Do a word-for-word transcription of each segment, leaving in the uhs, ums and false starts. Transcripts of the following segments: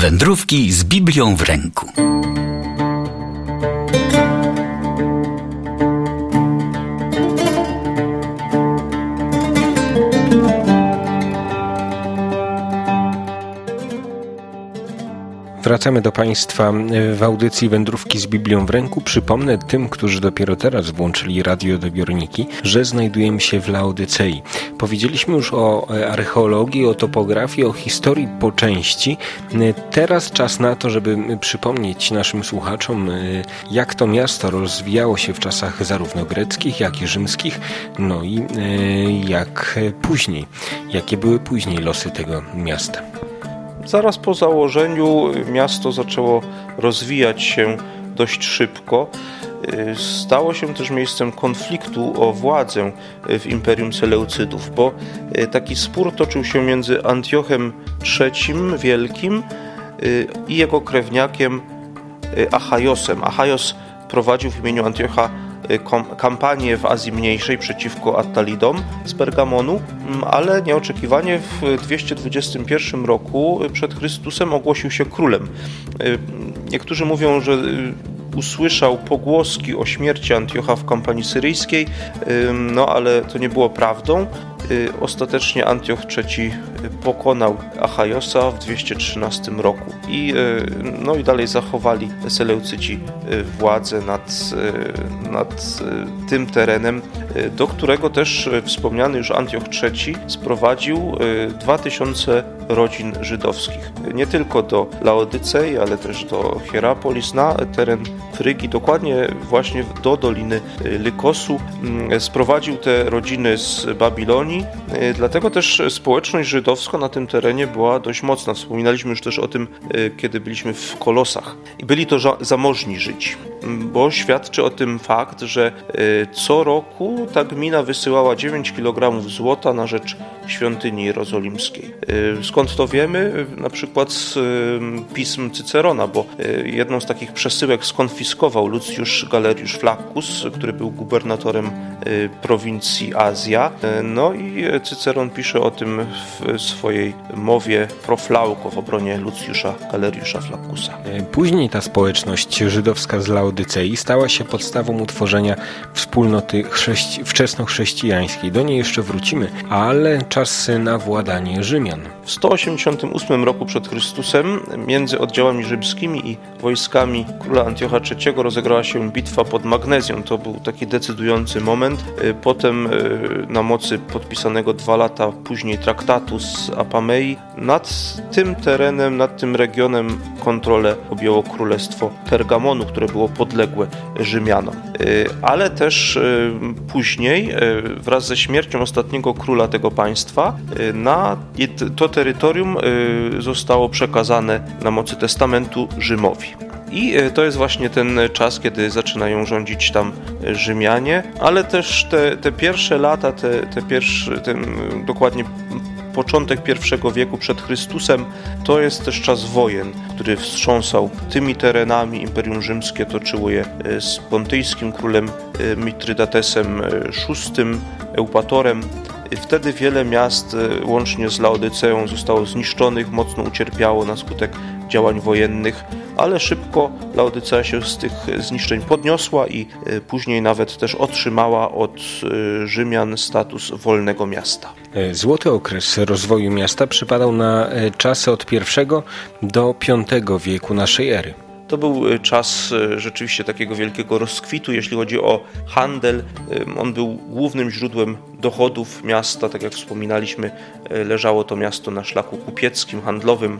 Wędrówki z Biblią w ręku. Wracamy do Państwa w audycji Wędrówki z Biblią w ręku. Przypomnę tym, którzy dopiero teraz włączyli radioodbiorniki, że znajdujemy się w Laodycei. Powiedzieliśmy już o archeologii, o topografii, o historii po części. Teraz czas na to, żeby przypomnieć naszym słuchaczom, jak to miasto rozwijało się w czasach zarówno greckich, jak i rzymskich, no i jak później, jakie były później losy tego miasta. Zaraz po założeniu miasto zaczęło rozwijać się dość szybko. Stało się też miejscem konfliktu o władzę w Imperium Seleucydów, bo taki spór toczył się między Antiochem trzecim Wielkim i jego krewniakiem Achaiosem. Achaios prowadził w imieniu Antiocha kampanię w Azji Mniejszej przeciwko Attalidom z Pergamonu, ale nieoczekiwanie w dwieście dwudziestym pierwszym roku przed Chrystusem ogłosił się królem. Niektórzy mówią, że usłyszał pogłoski o śmierci Antiocha w kampanii syryjskiej, no ale to nie było prawdą. Ostatecznie Antioch trzeci pokonał Achaiosa w dwieście trzynastym roku i, no i dalej zachowali Seleucyci władzę nad, nad tym terenem, do którego też wspomniany już Antioch trzeci sprowadził dwa tysiące rodzin żydowskich. Nie tylko do Laodycei, ale też do Hierapolis, na teren Frygii, dokładnie właśnie do Doliny Lykosu. Sprowadził te rodziny z Babilonii, dlatego też społeczność żydowska na tym terenie była dość mocna. Wspominaliśmy już też o tym, kiedy byliśmy w Kolosach. I byli to zamożni Żydzi, bo świadczy o tym fakt, że co roku ta gmina wysyłała dziewięć kilogramów złota na rzecz świątyni jerozolimskiej. Skąd to wiemy? Na przykład z pism Cycerona, bo jedną z takich przesyłek skonfiskował Lucius Galerius Flaccus, który był gubernatorem prowincji Azja. No i Cyceron pisze o tym w swojej mowie Proflauco w obronie Luciusza Galeriusza Flaccusa. Później ta społeczność żydowska z Laodycei stała się podstawą utworzenia wspólnoty chrześci- wczesnochrześcijańskiej. Do niej jeszcze wrócimy, ale czas na władanie Rzymian. W sto osiemdziesiątym ósmym roku przed Chrystusem między oddziałami rzymskimi i wojskami króla Antiocha trzeciego rozegrała się bitwa pod Magnezją. To był taki decydujący moment. Potem na mocy podpisanego dwa lata później traktatu z Apamei nad tym terenem, nad tym regionem kontrolę objęło królestwo Pergamonu, które było podległe Rzymianom. Ale też później wraz ze śmiercią ostatniego króla tego państwa na to terytorium zostało przekazane na mocy testamentu Rzymowi. I to jest właśnie ten czas, kiedy zaczynają rządzić tam Rzymianie, ale też te, te pierwsze lata, te, te pierwsze, ten, dokładnie początek pierwszego wieku przed Chrystusem, to jest też czas wojen, który wstrząsał tymi terenami. Imperium Rzymskie toczyło je z pontyjskim królem Mitrydatesem szóstym, Eupatorem. Wtedy wiele miast, łącznie z Laodyceą, zostało zniszczonych, mocno ucierpiało na skutek działań wojennych, ale szybko Laodycea się z tych zniszczeń podniosła i później nawet też otrzymała od Rzymian status wolnego miasta. Złoty okres rozwoju miasta przypadał na czasy od pierwszego do piątego wieku naszej ery. To był czas rzeczywiście takiego wielkiego rozkwitu, jeśli chodzi o handel. On był głównym źródłem dochodów miasta. Tak jak wspominaliśmy, leżało to miasto na szlaku kupieckim, handlowym.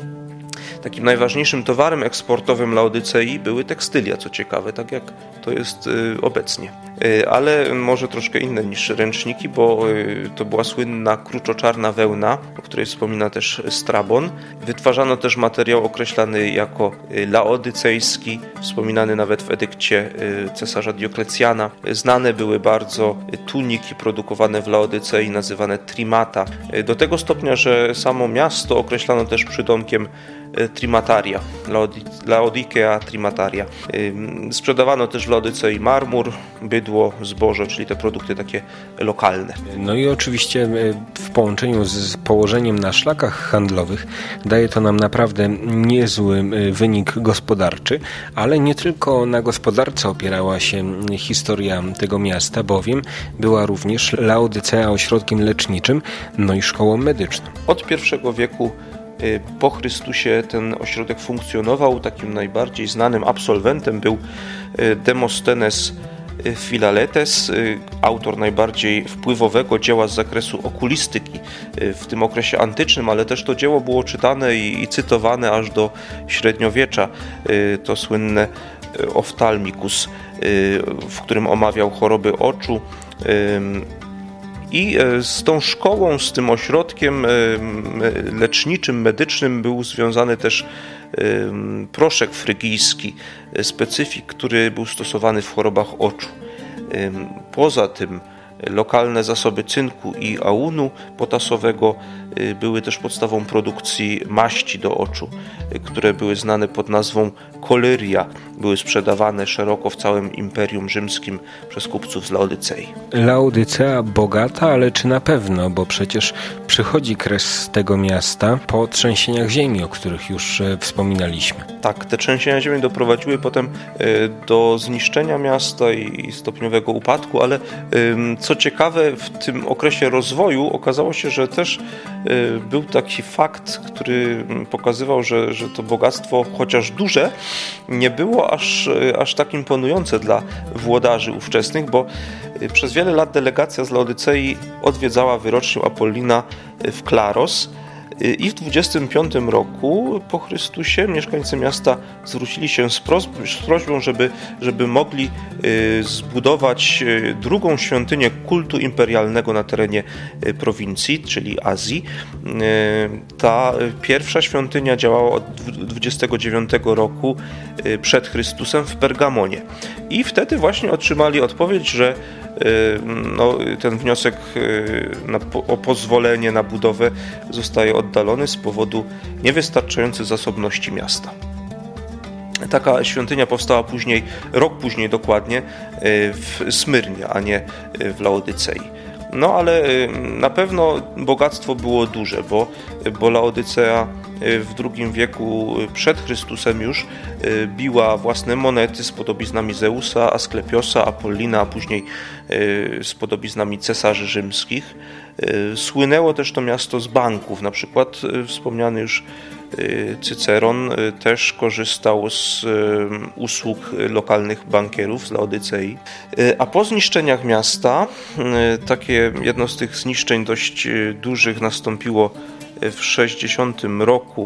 Takim najważniejszym towarem eksportowym Laodycei były tekstylia, co ciekawe, tak jak to jest y, obecnie. Y, ale może troszkę inne niż ręczniki, bo y, to była słynna kruczoczarna wełna, o której wspomina też Strabon. Wytwarzano też materiał określany jako y, laodycejski, wspominany nawet w edykcie y, cesarza Dioklecjana. Znane były bardzo tuniki produkowane w Laodycei, nazywane trimata. Y, do tego stopnia, że samo miasto określano też przydomkiem trimataria, Laodikea trimataria. Sprzedawano też w Laodycei marmur, bydło, zboże, czyli te produkty takie lokalne. No i oczywiście w połączeniu z położeniem na szlakach handlowych daje to nam naprawdę niezły wynik gospodarczy, ale nie tylko na gospodarce opierała się historia tego miasta, bowiem była również Laodycea ośrodkiem leczniczym, no i szkołą medyczną. Od pierwszego wieku po Chrystusie ten ośrodek funkcjonował. Takim najbardziej znanym absolwentem był Demostenes Filaletes, autor najbardziej wpływowego dzieła z zakresu okulistyki w tym okresie antycznym, ale też to dzieło było czytane i, i cytowane aż do średniowiecza. To słynne Ophthalmicus, w którym omawiał choroby oczu. I z tą szkołą, z tym ośrodkiem leczniczym, medycznym był związany też proszek frygijski, specyfik, który był stosowany w chorobach oczu. Poza tym lokalne zasoby cynku i aunu potasowego były też podstawą produkcji maści do oczu, które były znane pod nazwą kolyria. Były sprzedawane szeroko w całym Imperium Rzymskim przez kupców z Laodycei. Laodycea bogata, ale czy na pewno? Bo przecież przychodzi kres tego miasta po trzęsieniach ziemi, o których już wspominaliśmy. Tak, te trzęsienia ziemi doprowadziły potem do zniszczenia miasta i stopniowego upadku, ale co ciekawe, w tym okresie rozwoju okazało się, że też był taki fakt, który pokazywał, że, że to bogactwo, chociaż duże, nie było aż, aż tak imponujące dla włodarzy ówczesnych, bo przez wiele lat delegacja z Laodycei odwiedzała wyrocznię Apollina w Klaros i w dwudziestym piątym roku po Chrystusie mieszkańcy miasta zwrócili się z, pros- z prośbą, żeby, żeby mogli y, zbudować y, drugą świątynię kultu imperialnego na terenie y, prowincji, czyli Azji. Y, ta pierwsza świątynia działała od dwudziestego dziewiątego roku y, przed Chrystusem w Pergamonie. I wtedy właśnie otrzymali odpowiedź, że no, ten wniosek na, o pozwolenie na budowę zostaje oddalony z powodu niewystarczającej zasobności miasta. Taka świątynia powstała później, rok później dokładnie, w Smyrnie, a nie w Laodycei. No ale na pewno bogactwo było duże, bo, bo Laodycea w drugim wieku przed Chrystusem już biła własne monety z podobiznami Zeusa, Asklepiosa, Apollina, a później z podobiznami cesarzy rzymskich. Słynęło też to miasto z banków, na przykład wspomniany już Cyceron też korzystał z usług lokalnych bankierów z Laodycei. A po zniszczeniach miasta, takie jedno z tych zniszczeń dość dużych nastąpiło w sześćdziesiątym roku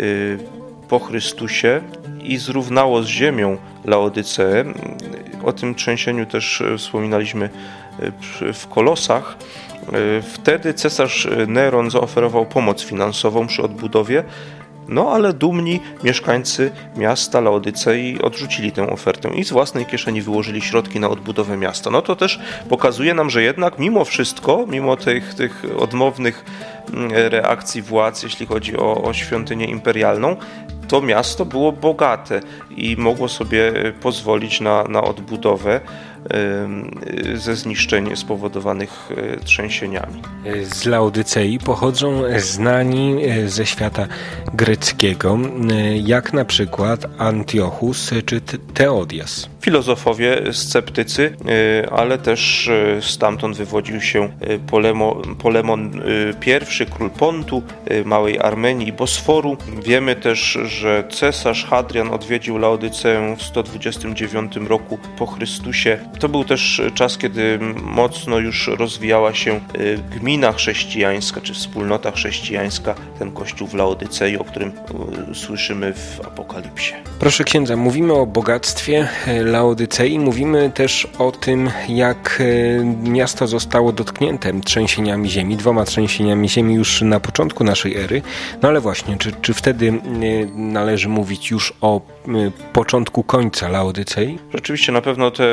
po Chrystusie i zrównało z ziemią Laodyceę. O tym trzęsieniu też wspominaliśmy w Kolosach. Wtedy cesarz Neron zaoferował pomoc finansową przy odbudowie, no ale dumni mieszkańcy miasta Laodycei odrzucili tę ofertę i z własnej kieszeni wyłożyli środki na odbudowę miasta. No to też pokazuje nam, że jednak mimo wszystko, mimo tych, tych odmownych reakcji władz, jeśli chodzi o, o świątynię imperialną, to miasto było bogate i mogło sobie pozwolić na, na odbudowę ze zniszczeń spowodowanych trzęsieniami. Z Laodycei pochodzą znani ze świata greckiego, jak na przykład Antiochus czy Teodias. Filozofowie, sceptycy, ale też stamtąd wywodził się Polemo, Polemon I, król Pontu, Małej Armenii i Bosforu. Wiemy też, że cesarz Hadrian odwiedził Laodyceę w sto dwudziestym dziewiątym roku po Chrystusie. To był też czas, kiedy mocno już rozwijała się gmina chrześcijańska, czy wspólnota chrześcijańska, ten kościół w Laodycei, o którym słyszymy w Apokalipsie. Proszę księdza, mówimy o bogactwie Laodycei, mówimy też o tym, jak miasto zostało dotknięte trzęsieniami ziemi, dwoma trzęsieniami ziemi już na początku naszej ery. No ale właśnie, czy, czy wtedy należy mówić już o początku końca Laodycei? Rzeczywiście na pewno te trzęsienia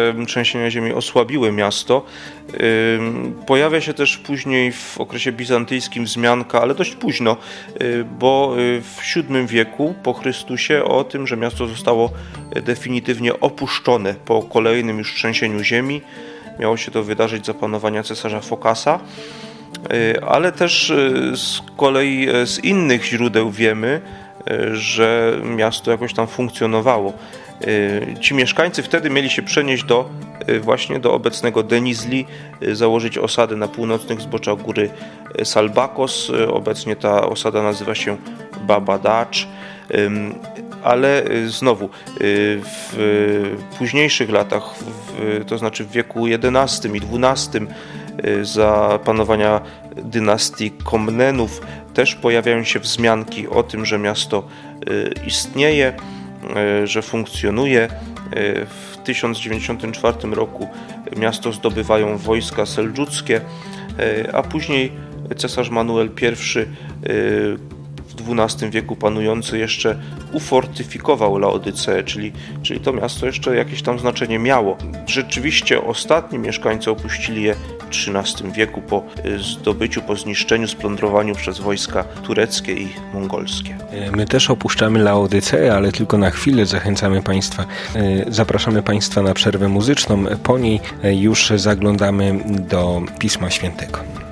trzęsienia ziemi osłabiły miasto. Pojawia się też później w okresie bizantyjskim wzmianka, ale dość późno, bo w siódmym wieku po Chrystusie o tym, że miasto zostało definitywnie opuszczone po kolejnym już trzęsieniu ziemi. Miało się to wydarzyć za panowania cesarza Fokasa, ale też z kolei z innych źródeł wiemy, że miasto jakoś tam funkcjonowało. Ci mieszkańcy wtedy mieli się przenieść do właśnie do obecnego Denizli, założyć osadę na północnych zboczach góry Salbakos. Obecnie ta osada nazywa się Babadacz, ale znowu w późniejszych latach, to znaczy w wieku jedenastym i dwunastym, za panowania dynastii Komnenów też pojawiają się wzmianki o tym, że miasto istnieje, że funkcjonuje. W tysiąc dziewięćdziesiątym czwartym roku miasto zdobywają wojska seldżuckie, a później cesarz Manuel I w dwunastym wieku panujący jeszcze ufortyfikował Laodyceę, czyli, czyli to miasto jeszcze jakieś tam znaczenie miało. Rzeczywiście ostatni mieszkańcy opuścili je w trzynastym wieku po zdobyciu, po zniszczeniu, splądrowaniu przez wojska tureckie i mongolskie. My też opuszczamy Laodyceę, ale tylko na chwilę. Zachęcamy Państwa, zapraszamy Państwa na przerwę muzyczną. Po niej już zaglądamy do Pisma Świętego.